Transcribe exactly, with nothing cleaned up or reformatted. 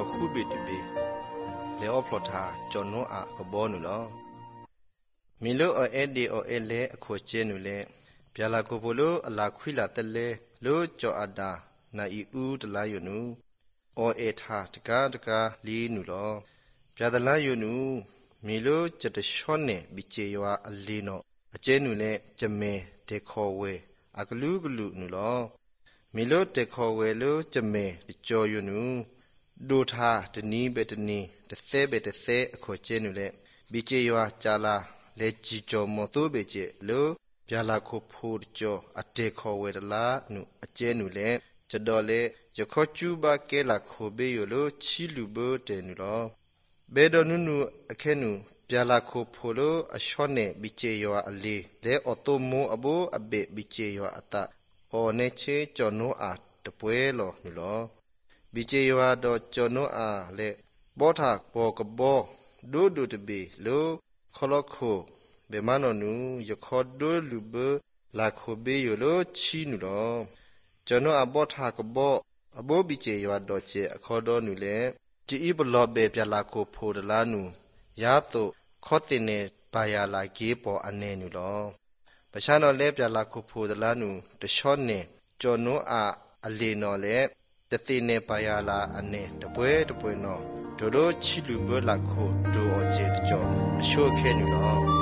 ခုဘီတပေလေအော့ဖလော်တာကျွန်တော်အာကဘောနူလောမီလိုအဲဒီအိုအဲလေအခုကျင်းနူလေပြလာကိုပိုလိုအလာခွိလာတလေလိုကြောအတာနာအီဦးတလာယနူအော်အေထာတကားတကားလီနူလောပြဒလာယနူမီလိုကျတရှောနေဘီချေယွာအလီနောအကျဲနူလေဂျမေဒေခေါ်ဝဲအကလူကလူနူလောမီလိုတေခေါ်ဝဲလိုဂျမေကြောယနူဒိုထာတနီးဘေတနီတသဲဘေတသဲအခုကျဲနူလေဘီချေယွာဂျာလာလေជីကြောမတိုးဘေချေလိုပြလာခုဖိုးကြောအတေခေါ်ဝဲတလာနုအကျဲနူလေကျတော်လေယခေါ်ကျူပါကဲလာခိုဘေယလိုချီလူဘတဲနူလောဘေဒနုနုအခဲနုပြလာခိုဖိုလိုအရှောနေဘီချေယောအလီလေအော်တိုမိုအဘောအဘေဘီချေယောအတာအော်နေချေကျော်နိုအာတပွဲလောနူလောဘီချေယောတော့ကျော်နိုအာလေဘောထာဘောကဘောဒိုဒိုတဘီလိုခလခိုဘေမနောနုယခေါ်ဒိုလူဘလာခိုဘေယောလိုချီနူလောကျွန်တော်အဘောထာကဘောအဘောဘီချေယောတော့ချေအခေါ်တော်နူလေជីအီဘလောဘေပြလာကိုဖိုဒလာနူယာတုခောတင်နေဘာယာလာကေပေါ်အနေနူလောပရှာနော်လဲပြလာကိုဖိုဒလာနူတရှောနေကျော်နိုအာအလီနော်လေတတိနေဘာယာလာအနေတပွဲတပွဲနော်ဒိုဒိုချီလူဘလာခိုဒိုအချေတကြောအရှိုခဲနူလော